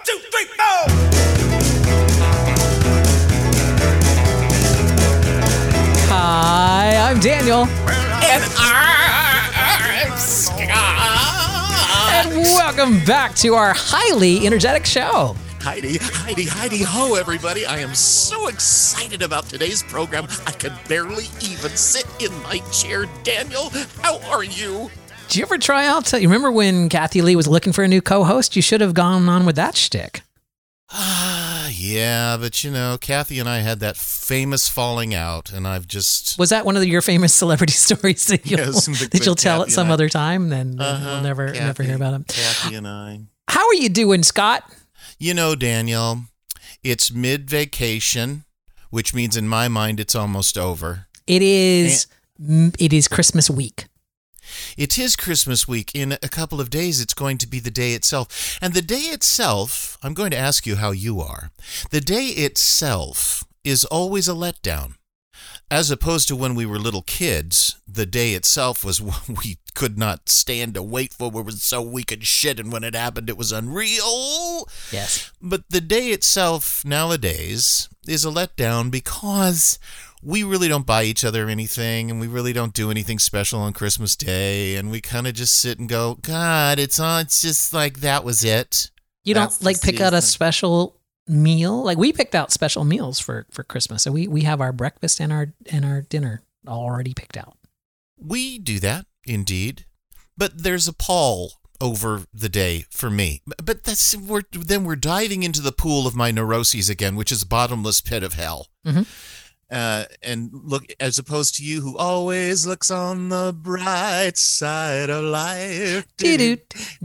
2, 3, 4. Hi, I'm Daniel. And I'm Scott. And welcome back to our highly energetic show. Heidi ho, everybody. I am so excited about today's program. I can barely even sit in my chair. Daniel, how are you? Did you ever try out? You remember when Kathy Lee was looking for a new co-host? You should have gone on with that shtick. Yeah, but you know, Kathy and I had that famous falling out, and I've just... Was that one of your famous celebrity stories that you'll tell at some other time? Then we'll never hear about them. Kathy and I. How are you doing, Scott? You know, Daniel, it's mid-vacation, which means in my mind it's almost over. It is Christmas week. It is Christmas week. In a couple of days, it's going to be the day itself. And the day itself, I'm going to ask you how you are. The day itself is always a letdown. As opposed to when we were little kids, the day itself was what we could not stand to wait for. It was so we could shit, and when it happened, it was unreal. Yes. But the day itself nowadays is a letdown because we really don't buy each other anything, and we really don't do anything special on Christmas Day, and we kind of just sit and go, God, it's just like that was it. You don't pick out a special meal? Like we picked out special meals for Christmas. So we have our breakfast and our dinner already picked out. We do that, indeed. But there's a pall over the day for me. But we're diving into the pool of my neuroses again, which is a bottomless pit of hell. Mm-hmm. And look, as opposed to you who always looks on the bright side of life. Yes,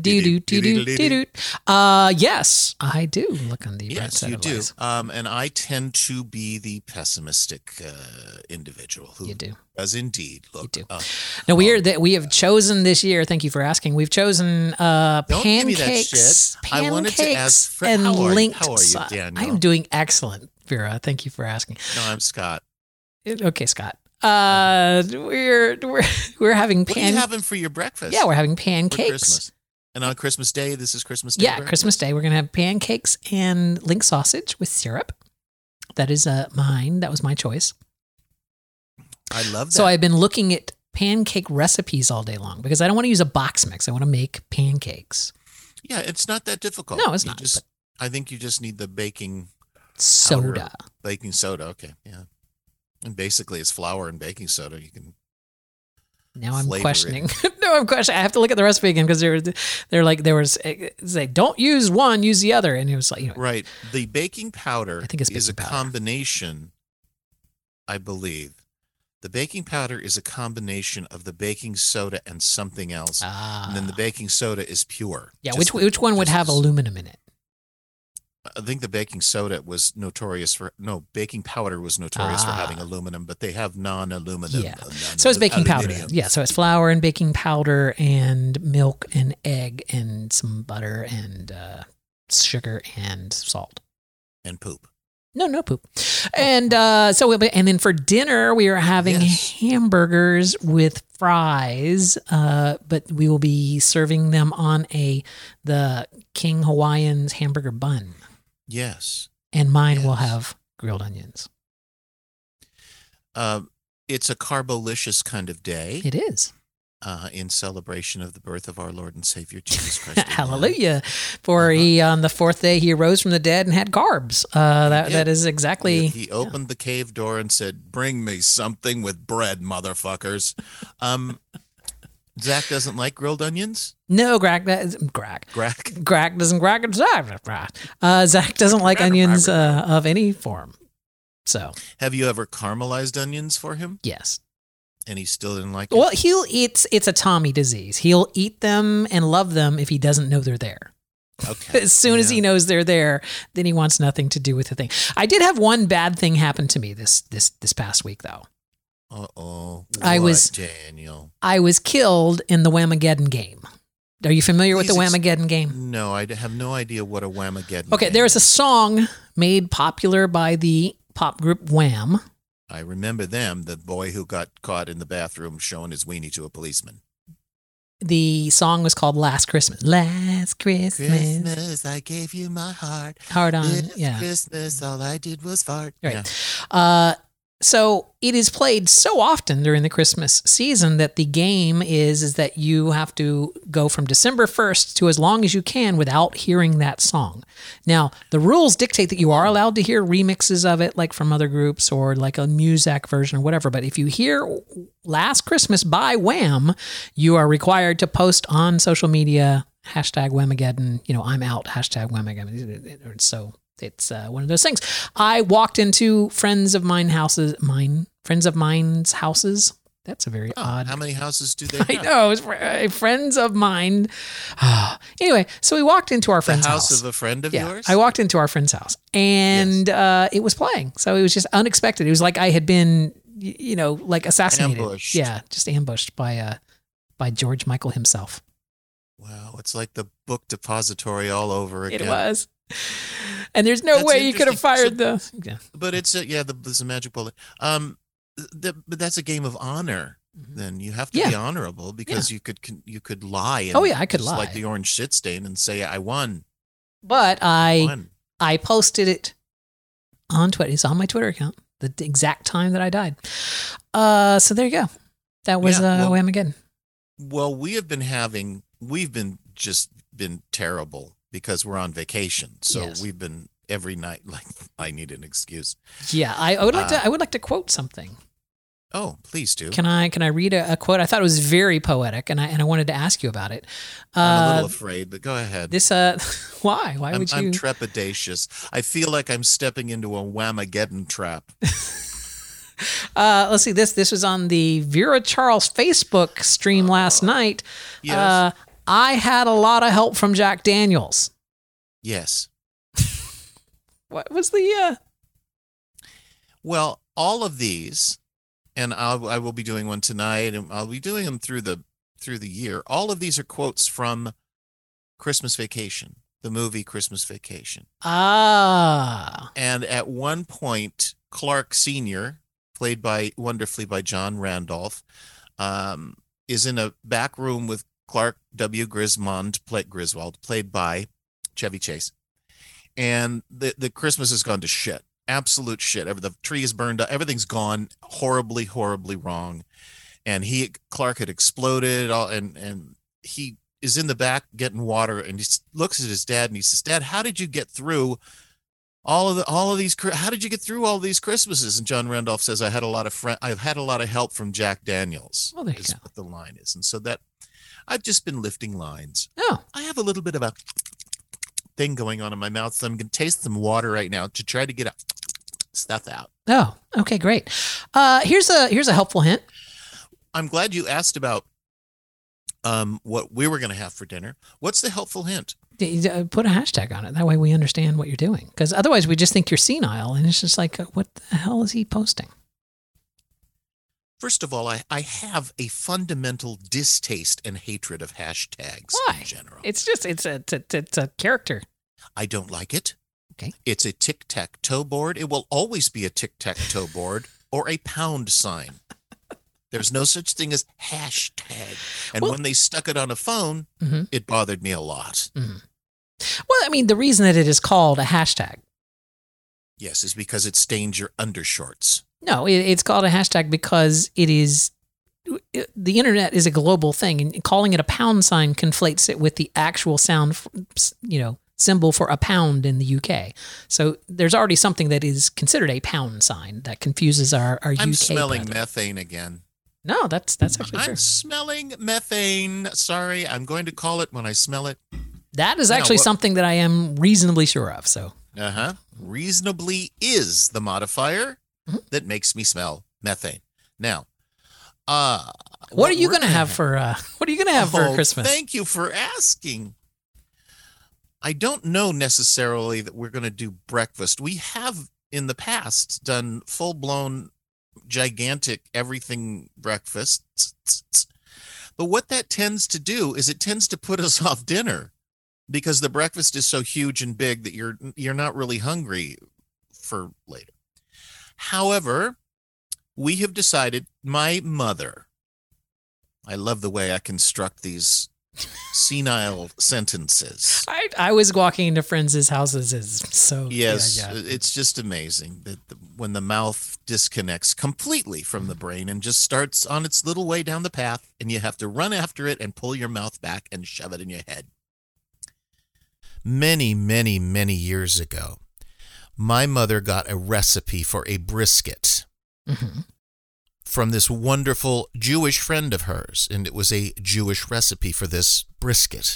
I do look on the bright side of life. Yes, you do. And I tend to be the pessimistic individual who does indeed look. You do. Now we have chosen this year. Thank you for asking. We've chosen pancakes. I wanted to ask and linked. How are you, Daniel? I am doing excellent, Vera. Thank you for asking. No, I'm Scott. Okay, Scott. We're having What are you having for your breakfast? Yeah, we're having pancakes. For Christmas. And on Christmas Day, this is Christmas Day. Yeah, breakfast? Christmas Day, we're gonna have pancakes and link sausage with syrup. That is mine. That was my choice. I love that. So I've been looking at pancake recipes all day long because I don't want to use a box mix. I want to make pancakes. Yeah, it's not that difficult. No, it's not. I think you just need the baking soda. Baking soda, okay, yeah. And basically it's flour and baking soda. You can Now I'm questioning. No, I'm questioning. I have to look at the recipe again because say don't use one, use the other. And it was like, right. The baking powder I think is a combination, I believe. The baking powder is a combination of the baking soda and something else. And then the baking soda is pure. Yeah, which one would have aluminum in it? I think the baking powder was notorious for having aluminum, but they have non-aluminum. Yeah. So it's baking powder. Yeah. So it's flour and baking powder and milk and egg and some butter and sugar and salt. And poop. No poop. And and then for dinner we are having hamburgers with fries, but we will be serving them on the King Hawaiian's hamburger bun. Yes. And mine will have grilled onions. It's a carbolicious kind of day. It is. In celebration of the birth of our Lord and Savior Jesus Christ. Hallelujah. For he, on the fourth day, he arose from the dead and had carbs. That is exactly. He opened the cave door and said, "Bring me something with bread, motherfuckers." Zach doesn't like grilled onions? No, Zach doesn't like onions of any form. So, have you ever caramelized onions for him? Yes. And he still didn't like it? Well, it's a Tommy disease. He'll eat them and love them if he doesn't know they're there. Okay. As soon as he knows they're there, then he wants nothing to do with the thing. I did have one bad thing happen to me this past week, though. Uh-oh. Daniel? I was killed in the Whamageddon game. Are you familiar with the Whamageddon game? No, I have no idea what a Whamageddon Okay, game there's a song made popular by the pop group Wham. I remember them, the boy who got caught in the bathroom showing his weenie to a policeman. the song was called Last Christmas. Last Christmas. Christmas, I gave you my heart. Hard on. This Yeah. Christmas, all I did was fart. Right. Yeah. So it is played so often during the Christmas season that the game is that you have to go from December 1st to as long as you can without hearing that song. Now, the rules dictate that you are allowed to hear remixes of it, like from other groups or like a Muzak version or whatever. But if you hear Last Christmas by Wham, you are required to post on social media, #Whamageddon, I'm out, #Whamageddon. So it's one of those things. I walked into friends of mine's houses. That's a very odd. How many houses do they have? I know. It was friends of mine. Anyway, so we walked into our friend's house. The house of a friend of yours? I walked into our friend's house, and it was playing. So it was just unexpected. It was like I had been, like assassinated. Ambushed. Yeah, just ambushed by George Michael himself. Wow, it's like the book depository all over again. It was. And there's no way you could have fired But it's there's a magic bullet. But that's a game of honor. Then you have to be honorable because you could lie. And I could lie, like the orange shit stain, and say I won. But I posted it on Twitter. It's on my Twitter account. The exact time that I died. So there you go. That was Whamageddon. Well, we've been terrible because we're on vacation. So we've been every night like I need an excuse. Yeah, I would like to quote something. Oh, please do. Can I read a quote? I thought it was very poetic, and I wanted to ask you about it. I'm a little afraid, but go ahead. This why? Why would you? I'm trepidatious. I feel like I'm stepping into a Whamageddon trap. Let's see. This was on the Vera Charles Facebook stream last night. Yes. I had a lot of help from Jack Daniels. Yes. What was the? Well, all of these, and I will be doing one tonight, and I'll be doing them through the year. All of these are quotes from Christmas Vacation, the movie Christmas Vacation. And at one point, Clark Sr., played wonderfully by John Randolph, is in a back room with Clark W. Griswold, played by Chevy Chase. And the Christmas has gone to shit. Absolute shit. The tree is burned up. Everything's gone horribly, horribly wrong. And Clark had exploded, and he is in the back getting water, and he looks at his dad and he says, "Dad, how did you get through all of these? How did you get through all these Christmases?" And John Randolph says, "I've had a lot of help from Jack Daniels." Well, there you go. What the line is. And so that I've just been lifting lines. Oh, I have a little bit of a thing going on in my mouth, so I'm going to taste some water right now to try to get stuff out. Oh, okay, great. Here's a helpful hint. I'm glad you asked about what we were going to have for dinner. What's the helpful hint? Put a hashtag on it. That way we understand what you're doing. Because otherwise we just think you're senile, and it's just like, what the hell is he posting? First of all, I have a fundamental distaste and hatred of hashtags in general. It's just it's a character. I don't like it. Okay. It's a tic-tac-toe board. It will always be a tic-tac-toe board or a pound sign. There's no such thing as hashtag. And when they stuck it on a phone, it bothered me a lot. Mm-hmm. Well, I mean, the reason that it is called a hashtag. Yes, is because it stains your undershorts. No, it's called a hashtag because the internet is a global thing, and calling it a pound sign conflates it with the actual sound, symbol for a pound in the UK. So there's already something that is considered a pound sign that confuses our UK. I'm smelling brethren. methane again. No, that's actually true. I'm smelling methane. Sorry, I'm going to call it when I smell it. That is actually something that I am reasonably sure of. So. Reasonably is the modifier that makes me smell methane. Now, what are you going to have for Christmas? Thank you for asking. I don't know necessarily that we're going to do breakfast. We have in the past done full-blown, gigantic everything breakfasts. But what that tends to do is it tends to put us off dinner because the breakfast is so huge and big that you're not really hungry for later. However, we have decided, my mother I love the way I construct these senile sentences. I was walking into friends' houses, so Yes, yeah. it's just amazing that when the mouth disconnects completely from the brain and just starts on its little way down the path, and you have to run after it and pull your mouth back and shove it in your head. Many, many, many years ago, my mother got a recipe for a brisket from this wonderful Jewish friend of hers, and it was a Jewish recipe for this brisket.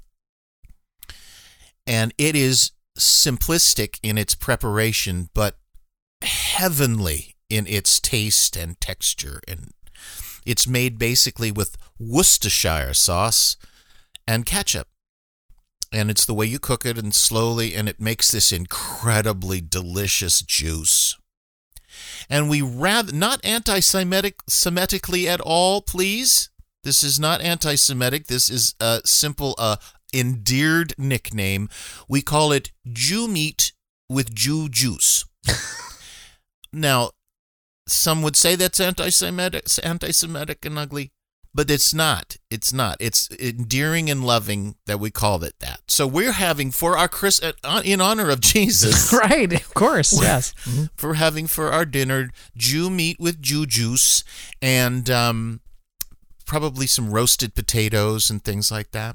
And it is simplistic in its preparation, but heavenly in its taste and texture. And it's made basically with Worcestershire sauce and ketchup. And it's the way you cook it, and slowly, and it makes this incredibly delicious juice. And we rather, not anti-Semitically at all, please. This is not anti-Semitic. This is a simple, endeared nickname. We call it Jew meat with Jew juice. Now, some would say that's anti-Semitic and ugly. But it's not. It's not. It's endearing and loving that we call it that. So we're having for our in honor of Jesus, right? Of course, yes. For having for our dinner Jew meat with Jew juice and probably some roasted potatoes and things like that.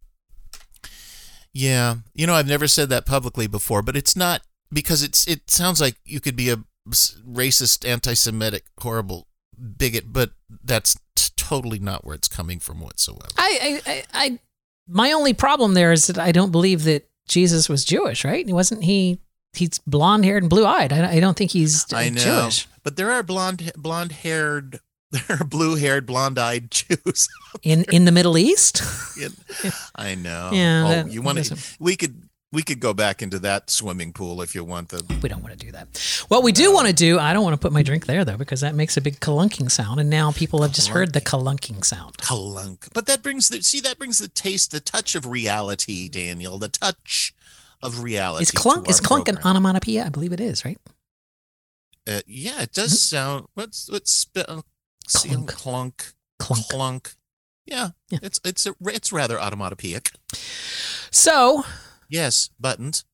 Yeah, I've never said that publicly before, but it's not because it sounds like you could be a racist, anti-Semitic, horrible bigot, but that's totally not where it's coming from whatsoever. My only problem there is that I don't believe that Jesus was Jewish, right? He's blonde-haired and blue-eyed. I don't think he's Jewish. But there are blonde-haired, there are blue-haired, blonde-eyed Jews in the Middle East. I know. Yeah. You want to? We could go back into that swimming pool if you want to. We don't want to do that. What we do want to do, I don't want to put my drink there, though, because that makes a big clunking sound. And now people have just heard the clunking sound. Clunk. But that brings the taste, the touch of reality, Daniel. The touch of reality. Is clunk an onomatopoeia? I believe it is, right? Yeah, it does sound. What's Clunk. Clunk. Yeah. It's rather onomatopoeic. So. Yes, buttons.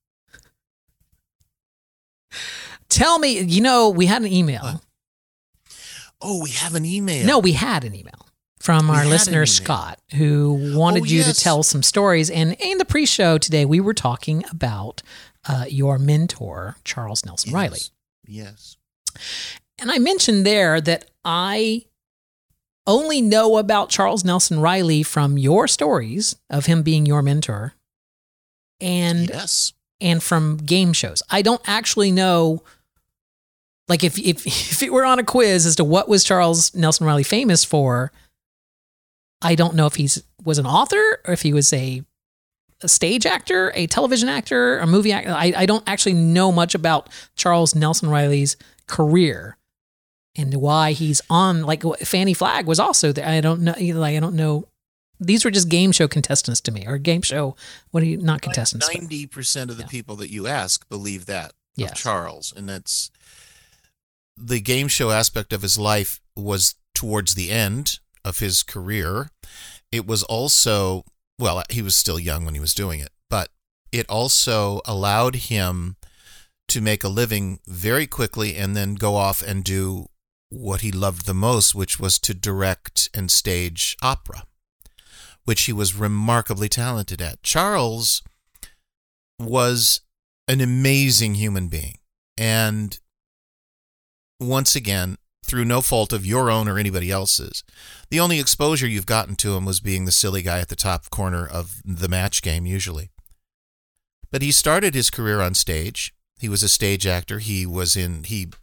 Tell me, we had an email. Oh, we have an email. No, we had an email from our listener, Scott, who wanted you to tell some stories. And in the pre-show today, we were talking about your mentor, Charles Nelson Riley. Yes. And I mentioned there that I only know about Charles Nelson Riley from your stories of him being your mentor. And from game shows. I don't actually know, like if it were on a quiz as to what was Charles Nelson Riley famous for, I don't know if he was an author or if he was a stage actor, a television actor, a movie actor. I don't actually know much about Charles Nelson Riley's career and why he's on, like Fannie Flagg was also there. I don't know. I don't know. These were just game show contestants to me, or game show. What are you? Not contestants. 90% of the people that you ask believe that of Charles, and that's the game show aspect of his life was towards the end of his career. It was also, well, he was still young when he was doing it, but it also allowed him to make a living very quickly and then go off and do what he loved the most, which was to direct and stage opera, which he was remarkably talented at. Charles was an amazing human being. And once again, through no fault of your own or anybody else's, the only exposure you've gotten to him was being the silly guy at the top corner of the Match Game, usually. But he started his career on stage. He was a stage actor. He was the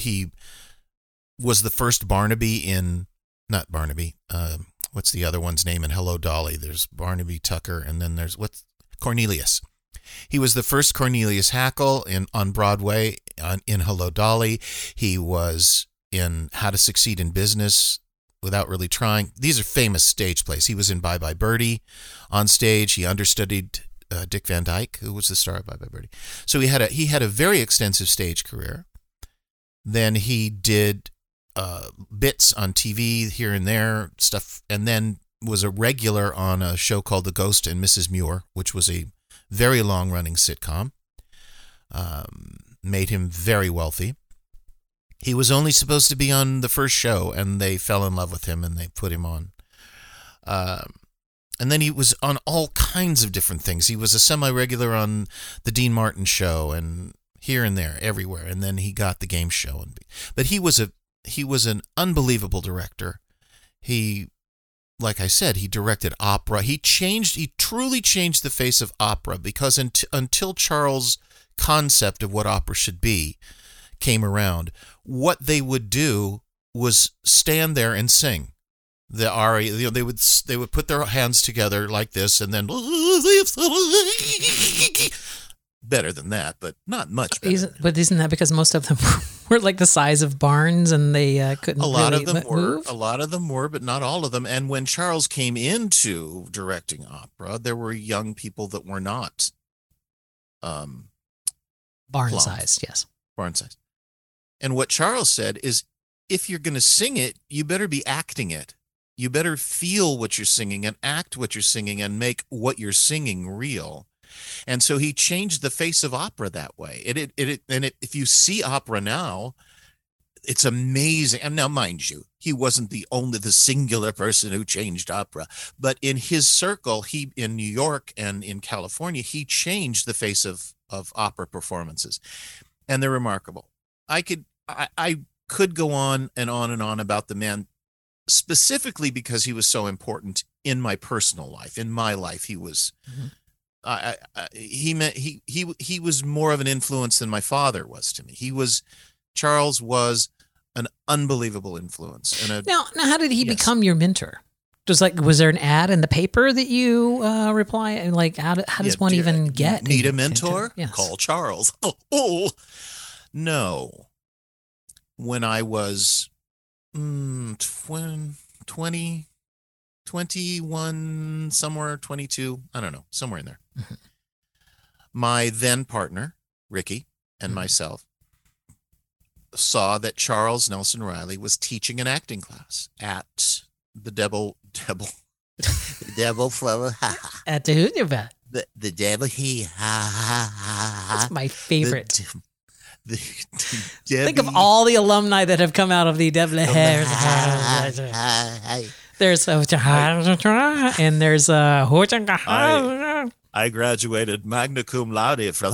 first Barnaby in, not Barnaby, what's the other one's name in Hello, Dolly? There's Barnaby Tucker, and then there's Cornelius. He was the first Cornelius Hackle on Broadway in Hello, Dolly. He was in How to Succeed in Business Without Really Trying. These are famous stage plays. He was in Bye Bye Birdie on stage. He understudied Dick Van Dyke, who was the star of Bye Bye Birdie. So he had a very extensive stage career. Then he did bits on TV here and there, stuff, and then was a regular on a show called The Ghost and Mrs. Muir, which was a very long-running sitcom. Made him very wealthy. He was only supposed to be on the first show, and they fell in love with him, and they put him on. And then he was on all kinds of different things. He was a semi-regular on the Dean Martin show, and here and there, everywhere. And then he got the game show. But he was an unbelievable director. He, like I said, he directed opera. He truly changed the face of opera, because until Charles' concept of what opera should be came around, what they would do was stand there and sing the aria. They would put their hands together like this, and then better than that, but not much better. But isn't that because most of them were like the size of barns, and they couldn't? A lot really of them move? were. A lot of them were, but not all of them. And when Charles came into directing opera, there were young people that were not barn-sized. Yes, barn-sized. And what Charles said is, if you're going to sing it, you better be acting it. You better feel what you're singing and act what you're singing and make what you're singing real. And so he changed the face of opera that way. If you see opera now, it's amazing. And now, mind you, he wasn't the singular person who changed opera, but in his circle, in New York and in California, he changed the face of opera performances, and they're remarkable. I could go on and on and on about the man, specifically because he was so important in my personal life. In my life, he was. He was more of an influence than my father was to me. Charles was an unbelievable influence. Now, how did he become your mentor? Was there an ad in the paper that you reply? And like, how does one even get? Need a mentor? Yes. Call Charles. Oh, no. When I was 20, 21, somewhere 22, I don't know, somewhere in there. Mm-hmm. My then partner, Ricky, and myself saw that Charles Nelson Riley was teaching an acting class at the Devil Flower. At the Hoover. The Devil That's my favorite. Think of all the alumni that have come out of the Devil There's and there's I graduated magna cum laude from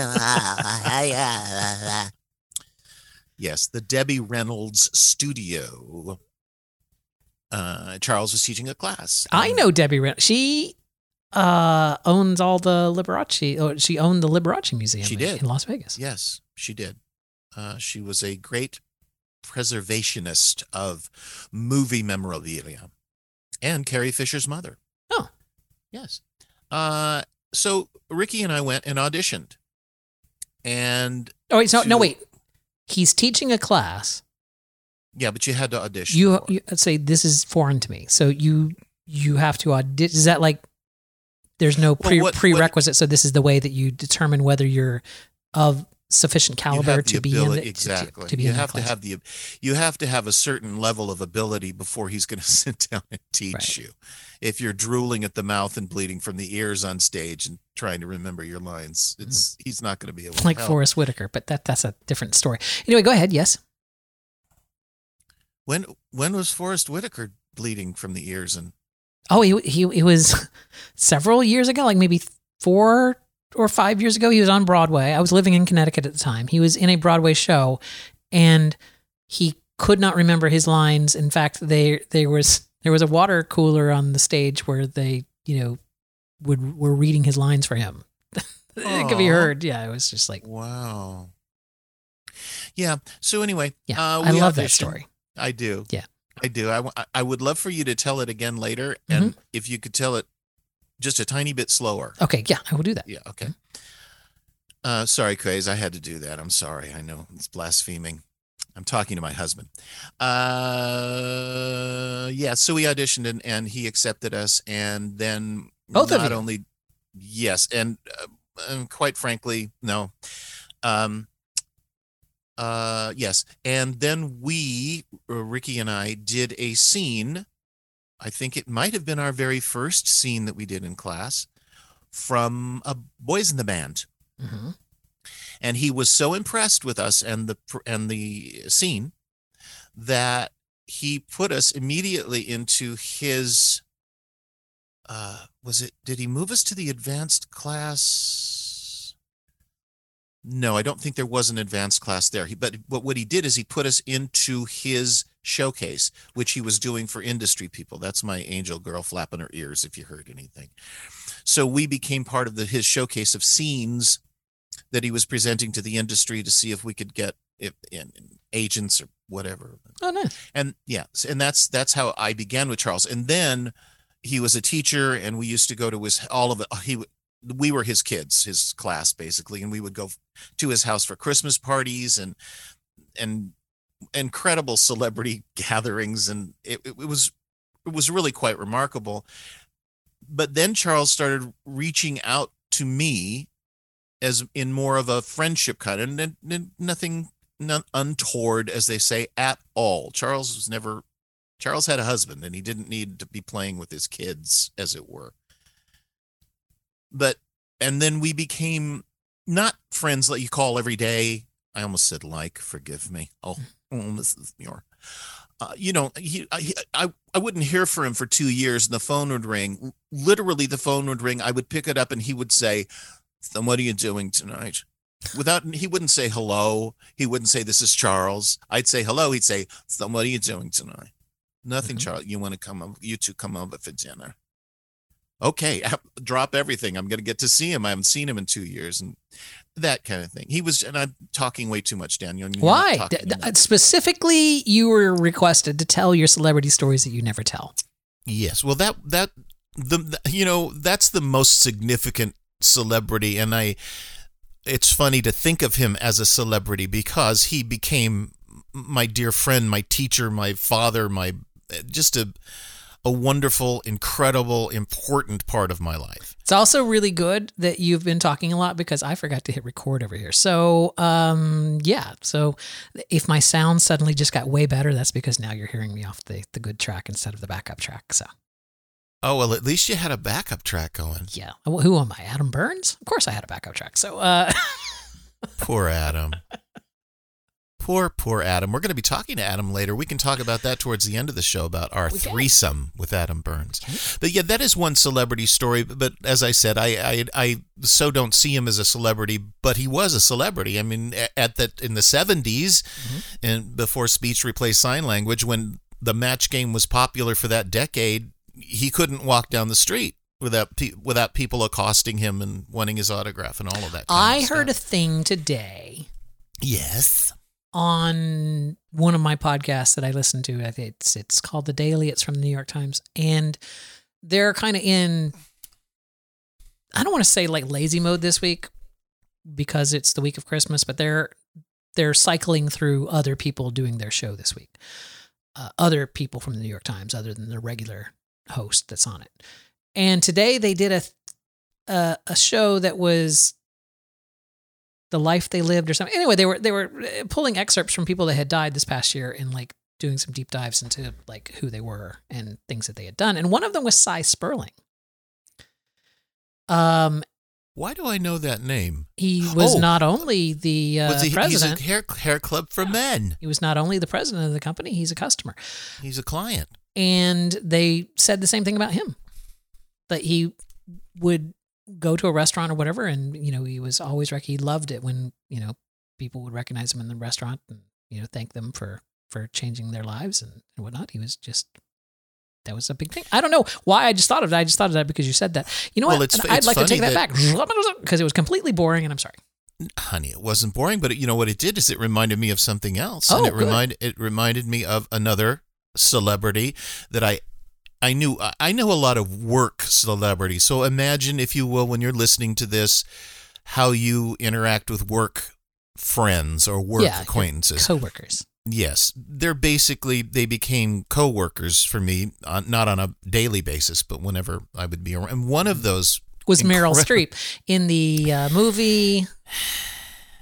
yes, the Debbie Reynolds studio. Charles was teaching a class. I know Debbie Reynolds. She owns all the Liberace. Or she owned the Liberace Museum. She did in Las Vegas. Yes, she did. She was a great preservationist of movie memorabilia, and Carrie Fisher's mother. Oh, yes. So Ricky and I went and auditioned. And wait. He's teaching a class. Yeah, but you had to audition. You say this is foreign to me. So you have to audition. Is that like there's no prerequisite? So this is the way that you determine whether you're of sufficient caliber to be in it. Exactly. To be you have to have a certain level of ability before he's going to sit down and teach you. If you're drooling at the mouth and bleeding from the ears on stage and trying to remember your lines, he's not going to be able to like help. Forrest Whitaker, but that's a different story. Anyway, go ahead. Yes. When was Forrest Whitaker bleeding from the ears? And he was several years ago, like maybe 4 or 5 years ago. He was on Broadway. I was living in Connecticut at the time. He was in a Broadway show, and he could not remember his lines. In fact, there was a water cooler on the stage where they, were reading his lines for him. It could be heard. Yeah, it was just like, wow. Yeah. So anyway, I love that story. I do. Yeah, I do. I would love for you to tell it again later, and if you could tell it just a tiny bit slower. Okay. Yeah, I will do that. Yeah. Okay. Sorry, Craze. I had to do that. I'm sorry. I know it's blaspheming. I'm talking to my husband. Yeah. So we auditioned and he accepted us, and then both of you. Not only, yes, and quite frankly, no. Yes. And then Ricky and I, did a scene. I think it might have been our very first scene that we did in class from a Boys in the Band. Mm-hmm. And he was so impressed with us and the scene that he put us immediately into his, did he move us to the advanced class? No, I don't think there was an advanced class there. But what he did is he put us into his showcase, which he was doing for industry people. That's my angel girl flapping her ears if you heard anything. So we became part of his showcase of scenes that he was presenting to the industry to see if we could get in agents or whatever. Oh, nice. And yeah, and that's how I began with Charles. And then he was a teacher, and we used to go to we were his kids, his class basically, and we would go to his house for Christmas parties and incredible celebrity gatherings, and it was really quite remarkable. But then Charles started reaching out to me as in more of a friendship kind, and nothing untoward, as they say, at all. Charles had a husband, and he didn't need to be playing with his kids, as it were. And then we became not friends that you call every day. I almost said forgive me. Oh, this is your, I wouldn't hear from him for 2 years, and the phone would ring. Literally, the phone would ring. I would pick it up, and he would say, "So what are you doing tonight?" He wouldn't say hello. He wouldn't say, "This is Charles." I'd say hello. He'd say, "So what are you doing tonight?" Nothing, mm-hmm. Charles. You want to come over? You two come over for dinner. Okay, drop everything. I'm going to get to see him. I haven't seen him in 2 years, and that kind of thing. And I'm talking way too much, Daniel. Why? Specifically, you were requested to tell your celebrity stories that you never tell. Yes. Well, that's the most significant celebrity, and it's funny to think of him as a celebrity because he became my dear friend, my teacher, my father, just a wonderful, incredible, important part of my life. It's also really good that you've been talking a lot because I forgot to hit record over here. So, So if my sound suddenly just got way better, that's because now you're hearing me off the good track instead of the backup track. So. Oh, well, at least you had a backup track going. Yeah. Who am I? Adam Burns? Of course I had a backup track. So, Poor Adam. Poor Adam. We're going to be talking to Adam later. We can talk about that towards the end of the show, about our threesome with Adam Burns. Okay. But yeah, that is one celebrity story. But as I said, I so don't see him as a celebrity, but he was a celebrity. I mean, in the 70s, mm-hmm. and before speech replaced sign language, when the Match Game was popular for that decade, he couldn't walk down the street without people accosting him and wanting his autograph and all of that. I heard a thing today. Yes. On one of my podcasts that I listen to, I think it's called The Daily. It's from the New York Times, and they're kind of in, I don't want to say like lazy mode this week because it's the week of Christmas, but they're cycling through other people doing their show this week. Other people from the New York Times, other than the regular host that's on it. And today they did a show that was The Life They Lived or something. Anyway, they were pulling excerpts from people that had died this past year and like doing some deep dives into like who they were and things that they had done. And one of them was Cy Sperling. Why do I know that name? He was not only the president. He's a hair club for men. He was not only the president of the company, he's a customer. He's a client. And they said the same thing about him. That he would go to a restaurant or whatever, and he was always he loved it when people would recognize him in the restaurant and thank them for changing their lives and whatnot. He was just, that was a big thing. I don't know why I just thought of it. I just thought of that because you said that. You know what? I'd like to take that back because it was completely boring, and I'm sorry. Honey, it wasn't boring, but what it did is it reminded me of something else, and it reminded me of another celebrity that I knew. I know a lot of work celebrities. So imagine, if you will, when you're listening to this, how you interact with work friends or work acquaintances. Coworkers. Yes. They became coworkers for me, not on a daily basis, but whenever I would be around. And one of those was Meryl Streep in the movie.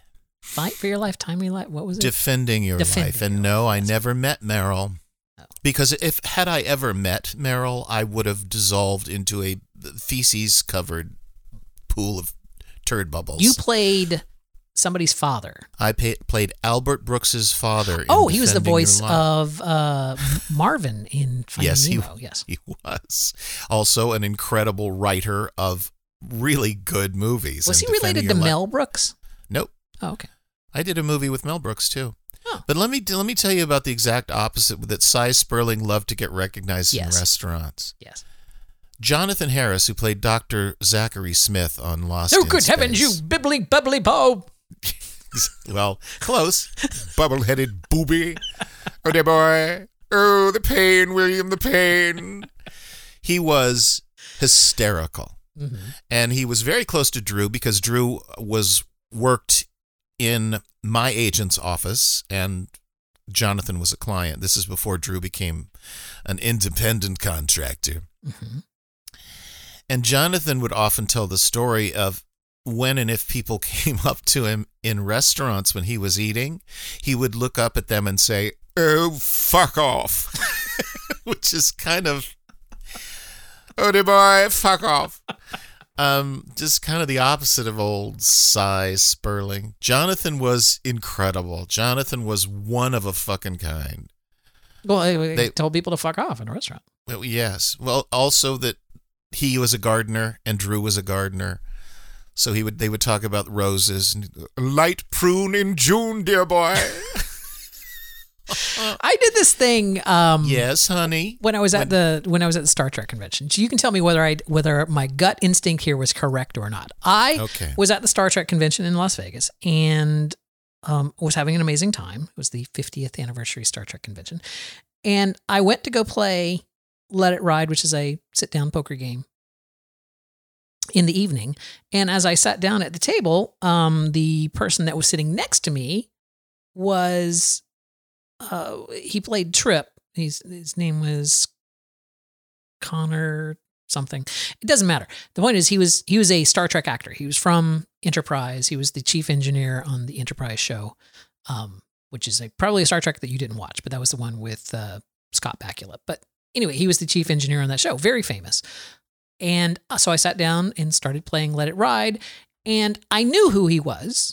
Fight for your life, time your life. What was it? Defending your life. And no, I never met Meryl. Oh. Because had I ever met Meryl, I would have dissolved into a feces-covered pool of turd bubbles. You played somebody's father. I played Albert Brooks's father. Oh, he was the Defending Your voice Life. of Marvin in Finding Nemo. Yes, he was. Also an incredible writer of really good movies. Was he and related to Defending Your Mel Brooks? Nope. Oh, okay. I did a movie with Mel Brooks too. Oh. But let me tell you about the exact opposite that Cy Sperling loved to get recognized in Yes. restaurants. Yes. Jonathan Harris, who played Dr. Zachary Smith on Lost Oh, in good Space. heavens, you bibbly bubbly bo. Well, close. Bubble-headed booby. Oh, dear boy. Oh, the pain, William, the pain. He was hysterical. Mm-hmm. And he was very close to Drew because Drew worked in my agent's office and Jonathan was a client. This is before Drew became an independent contractor. Mm-hmm. And Jonathan would often tell the story of when and if people came up to him in restaurants when he was eating, he would look up at them and say, "Oh, fuck off," which is kind of, "Oh, dear boy, fuck off." Just kind of the opposite of old Cy Sperling. Jonathan was incredible. Jonathan was one of a fucking kind. Well, they told people to fuck off in a restaurant. Well, yes. Well, also that he was a gardener and Drew was a gardener. So they would talk about roses and light prune in June, dear boy. I did this thing. Yes, honey. When I was at the Star Trek convention, so you can tell me whether my gut instinct here was correct or not. I was at the Star Trek convention in Las Vegas and was having an amazing time. It was the 50th anniversary Star Trek convention, and I went to go play Let It Ride, which is a sit-down poker game, in the evening. And as I sat down at the table, the person that was sitting next to me was. He played Trip. His name was Connor something. It doesn't matter. The point is he was a Star Trek actor. He was from Enterprise. He was the chief engineer on the Enterprise show, which is probably a Star Trek that you didn't watch, but that was the one with Scott Bakula. But anyway, he was the chief engineer on that show. Very famous. And so I sat down and started playing Let It Ride, and I knew who he was.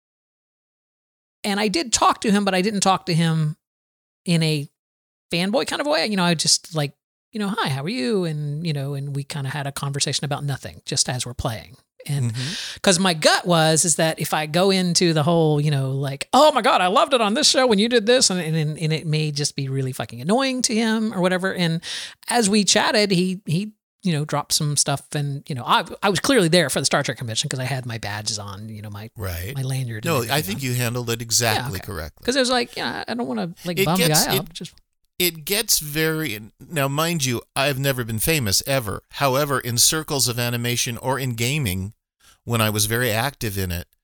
And I did talk to him, but I didn't talk to him in a fanboy kind of way. I just like, hi, how are you? And, and we kind of had a conversation about nothing just as we're playing. And because my gut is that if I go into the whole, like, oh my God, I loved it on this show when you did this. And it may just be really fucking annoying to him or whatever. And as we chatted, he dropped some stuff, and I was clearly there for the Star Trek convention because I had my badges on, my lanyard. No, I think you handled it exactly correctly. Because it was like, I don't want to bum the guy out. It gets very now, mind you, I've never been famous ever. However, in circles of animation or in gaming, when I was very active in it,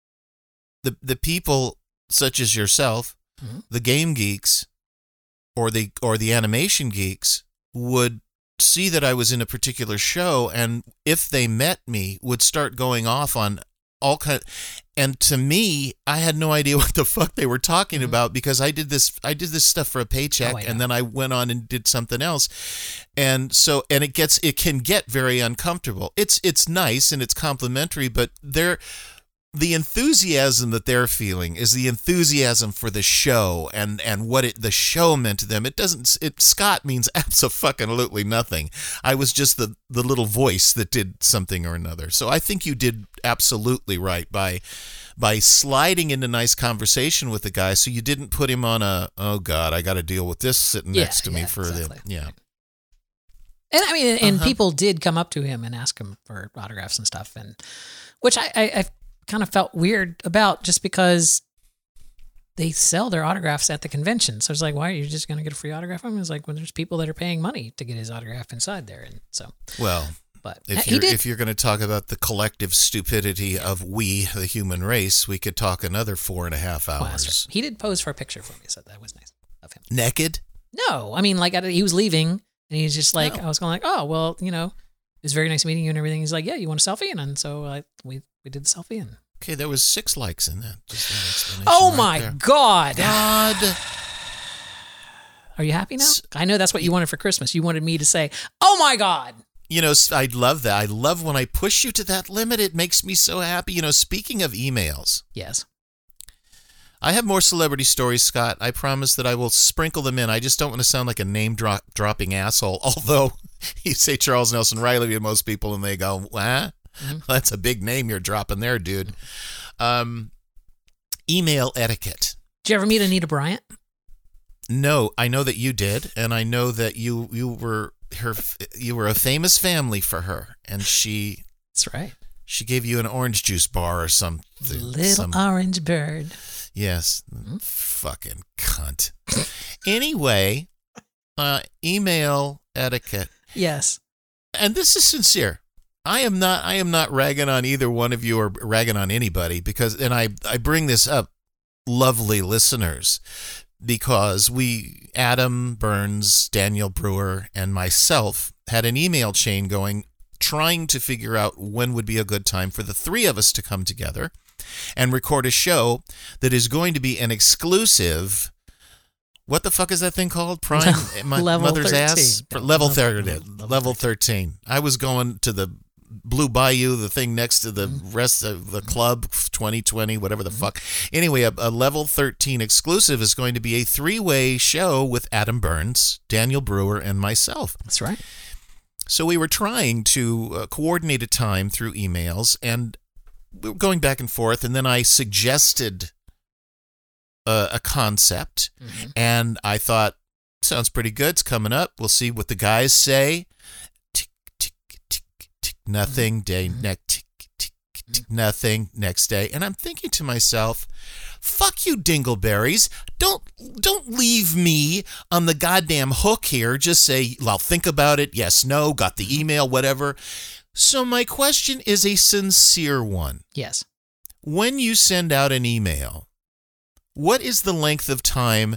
the people such as yourself, the game geeks, or the animation geeks would see that I was in a particular show, and if they met me, would start going off on all kind. And to me, I had no idea what the fuck they were talking about because I did this stuff for a paycheck, and then I went on and did something else, and so it can get very uncomfortable. It's nice and it's complimentary, but the enthusiasm that they're feeling is the enthusiasm for the show and what the show meant to them. Scott means abso-fucking-lutely nothing. I was just the little voice that did something or another. So I think you did absolutely right by sliding into nice conversation with the guy, so you didn't put him on oh God, I got to deal with this sitting next to me for exactly. And I mean, and people did come up to him and ask him for autographs and stuff, and which I kind of felt weird about, just because they sell their autographs at the convention. So it's like, why are you just going to get a free autograph from him? It's like, well, there's people that are paying money to get his autograph inside there. And so, but if you're going to talk about the collective stupidity of we, the human race, we could talk another 4.5 hours. Well, right. He did pose for a picture for me, so that was nice of him. Naked? No, I mean, like he was leaving and he's just like, I was going like, oh, well, it was very nice meeting you and everything. He's like, yeah, you want a selfie? And so we did the selfie, and Okay, there was 6 likes in that. Just that explanation. Oh right my there. God. Are you happy now? I know that's what you wanted for Christmas. You wanted me to say, oh my God. You know, I love that. I love when I push you to that limit. It makes me so happy. You know, speaking of emails. Yes. I have more celebrity stories, Scott. I promise that I will sprinkle them in. I just don't want to sound like a name-dropping asshole. Although, you say Charles Nelson Riley to most people, and they go, what? Mm-hmm. That's a big name you're dropping there, dude. Email etiquette. Did you ever meet Anita Bryant? No, I know that you did, and I know that you were a famous family for her, and she... That's right. She gave you an orange juice bar or something. Little orange bird. Yes. Mm-hmm. Fucking cunt. Anyway, email etiquette. Yes. And this is sincere. I am not ragging on either one of you or ragging on anybody because, and I bring this up, lovely listeners, because Adam Burns, Daniel Brewer, and myself had an email chain going, trying to figure out when would be a good time for the 3 of us to come together and record a show that is going to be an exclusive. What the fuck is that thing called? Prime Level Mother's 13. Ass? Level 13. I was going to the Blue Bayou, the thing next to the rest of the club, 2020, whatever the fuck. Anyway, a Level 13 exclusive is going to be a 3-way show with Adam Burns, Daniel Brewer, and myself. That's right. So we were trying to coordinate a time through emails, and we were going back and forth, and then I suggested a concept, and I thought, sounds pretty good. It's coming up. We'll see what the guys say. Tick, tick, tick, tick, nothing. Day, next, tick, tick, tick, nothing. Next day. And I'm thinking to myself, fuck you, dingleberries. Don't leave me on the goddamn hook here. Just say, I'll think about it. Yes, no, got the email, whatever. So my question is a sincere one. Yes. When you send out an email, what is the length of time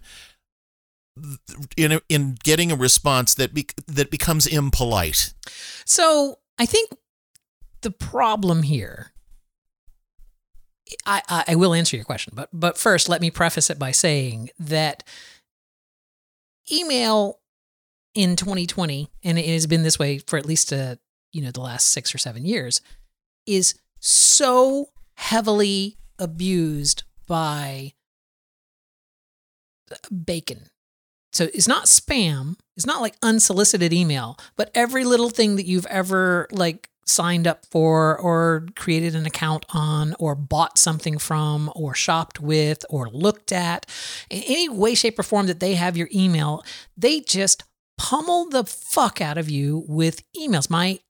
in getting a response that becomes impolite? So I think the problem here, I will answer your question, but first let me preface it by saying that email in 2020, and it has been this way for at least the last 6 or 7 years, is so heavily abused by bacon. So it's not spam. It's not like unsolicited email, but every little thing that you've ever signed up for or created an account on or bought something from or shopped with or looked at, in any way, shape, or form that they have your email, they just pummel the fuck out of you with emails.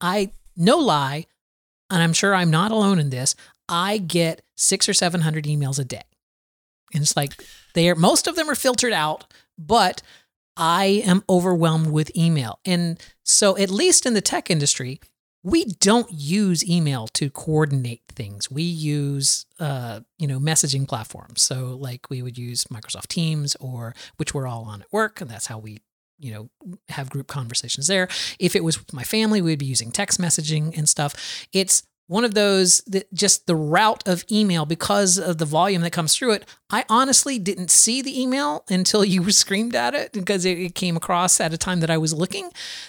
No lie, and I'm sure I'm not alone in this, I get 600 or 700 emails a day. And it's like most of them are filtered out, but I am overwhelmed with email. And so at least in the tech industry, we don't use email to coordinate things. We use, messaging platforms. So we would use Microsoft Teams, which we're all on at work, and that's how we, have group conversations there. If it was with my family, we'd be using text messaging and stuff. It's one of those that just the route of email, because of the volume that comes through it, I honestly didn't see the email until you screamed at it because it came across at a time that I was looking.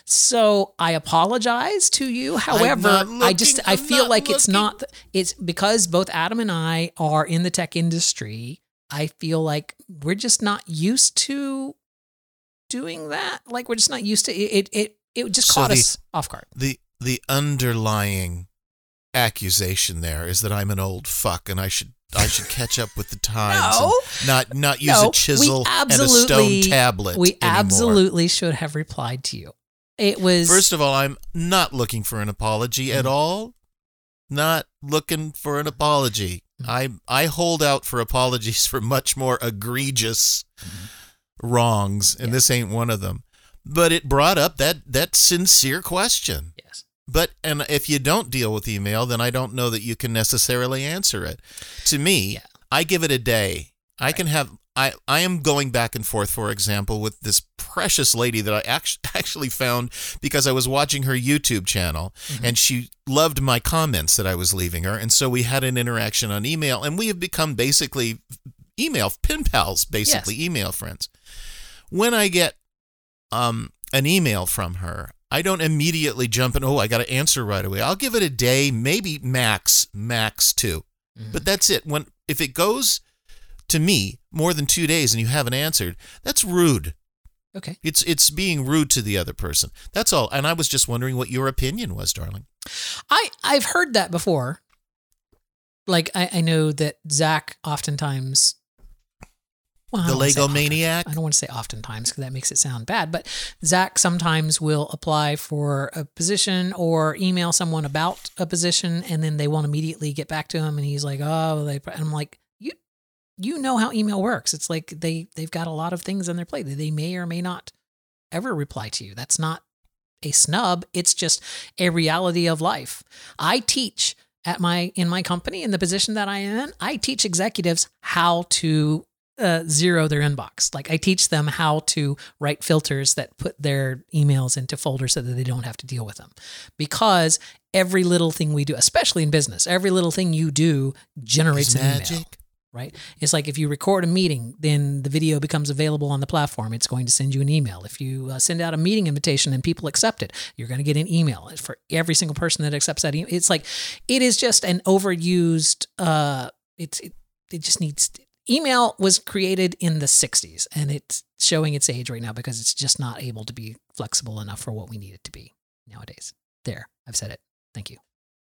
So I apologize to you. However, I feel like it's because both Adam and I are in the tech industry. I feel like we're just not used to doing that. We're just not used to it. It just caught us off guard. The underlying accusation there is that I'm an old fuck and I should catch up with the times and not use a chisel and a stone tablet. We absolutely should have replied to you. It was, first of all, I'm not looking for an apology at all. Not looking for an apology. I hold out for apologies for much more egregious wrongs, and this ain't one of them. But it brought up that sincere question. Yes. And if you don't deal with email, then I don't know that you can necessarily answer it. To me, I give it a day. I can have I am going back and forth, for example, with this precious lady that I actually found because I was watching her YouTube channel, and she loved my comments that I was leaving her, and so we had an interaction on email, and we have become basically email pen pals, basically email friends. When I get an email from her, I don't immediately jump in, I got to answer right away. I'll give it a day, maybe max 2. But that's it. If it goes to me more than 2 days and you haven't answered, that's rude. Okay. It's being rude to the other person. That's all. And I was just wondering what your opinion was, darling. I've heard that before. Like, I know that Zach oftentimes... Well, the Lego maniac? I don't want to say oftentimes because that makes it sound bad, but Zach sometimes will apply for a position or email someone about a position, and then they won't immediately get back to him, and he's like, and I'm like, you know how email works. It's like they've got a lot of things on their plate that they may or may not ever reply to you. That's not a snub. It's just a reality of life. I teach in my company, in the position that I am in, I teach executives how to zero their inbox. Like, I teach them how to write filters that put their emails into folders so that they don't have to deal with them. Because every little thing we do, especially in business, every little thing you do generates an email. Right? It's like if you record a meeting, then the video becomes available on the platform. It's going to send you an email. If you send out a meeting invitation and people accept it, you're going to get an email for every single person that accepts that email. It's like, it is just an overused, it just needs... Email was created in the 60s, and it's showing its age right now because it's just not able to be flexible enough for what we need it to be nowadays. There, I've said it. Thank you.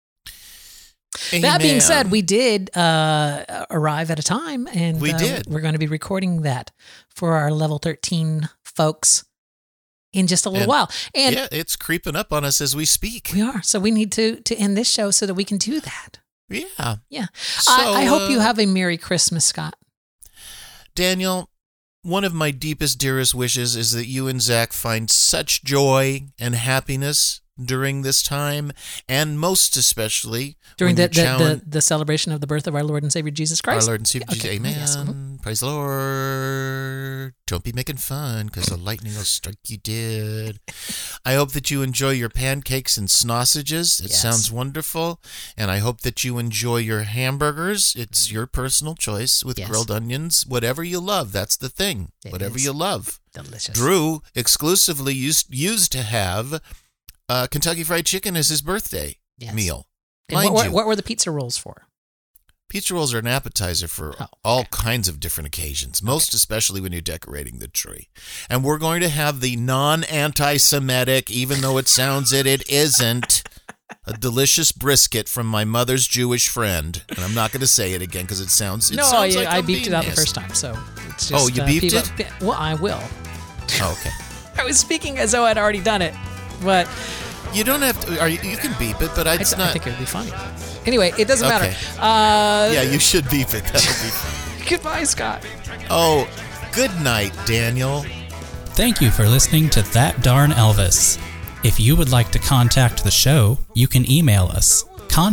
Amen. That being said, we did arrive at a time, and we're going to be recording that for our level 13 folks in just a little while. And yeah, it's creeping up on us as we speak. We are. So we need to end this show so that we can do that. Yeah. Yeah. So, I hope you have a Merry Christmas, Scott. Daniel, one of my deepest, dearest wishes is that you and Zach find such joy and happiness during this time, and most especially during the celebration of the birth of our Lord and Savior Jesus Christ. Our Lord and Savior Jesus. Amen. Yes. Praise the Lord. Don't be making fun because the lightning will strike you dead. I hope that you enjoy your pancakes and sausages. It sounds wonderful. And I hope that you enjoy your hamburgers. It's your personal choice with grilled onions. Whatever you love, that's the thing. Whatever you love. Delicious. Drew exclusively used to have Kentucky Fried Chicken as his birthday meal. And what were the pizza rolls for? Pizza rolls are an appetizer for all kinds of different occasions, most especially when you're decorating the tree. And we're going to have the non-anti-Semitic, even though it sounds it isn't, a delicious brisket from my mother's Jewish friend. And I'm not going to say it again because it sounds like I beeped it out the first time. So it's just, you beeped it? Well, I will. Oh, okay. I was speaking as though I'd already done it, but... You don't have to. You can beep it, but I think it would be funny. Anyway, it doesn't matter. Yeah, you should beep it. That'll be fun. Goodbye, Scott. Oh, good night, Daniel. Thank you for listening to That Darn Elvis. If you would like to contact the show, you can email us,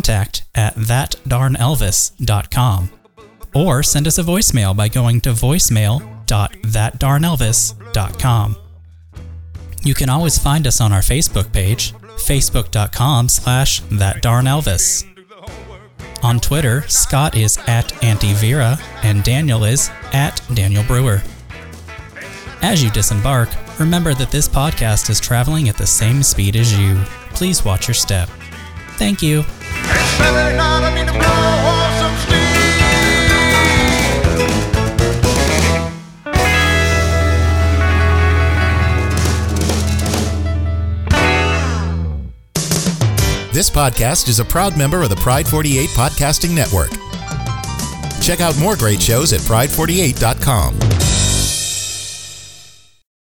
contact@thatdarnelvis.com, or send us a voicemail by going to voicemail.thatdarnelvis.com. You can always find us on our Facebook page, facebook.com/thatdarnelvis. On Twitter, Scott is @AntiVera and Daniel is @DanielBrewer. As you disembark, remember that this podcast is traveling at the same speed as you. Please watch your step. Thank you. This podcast is a proud member of the Pride 48 Podcasting Network. Check out more great shows at pride48.com.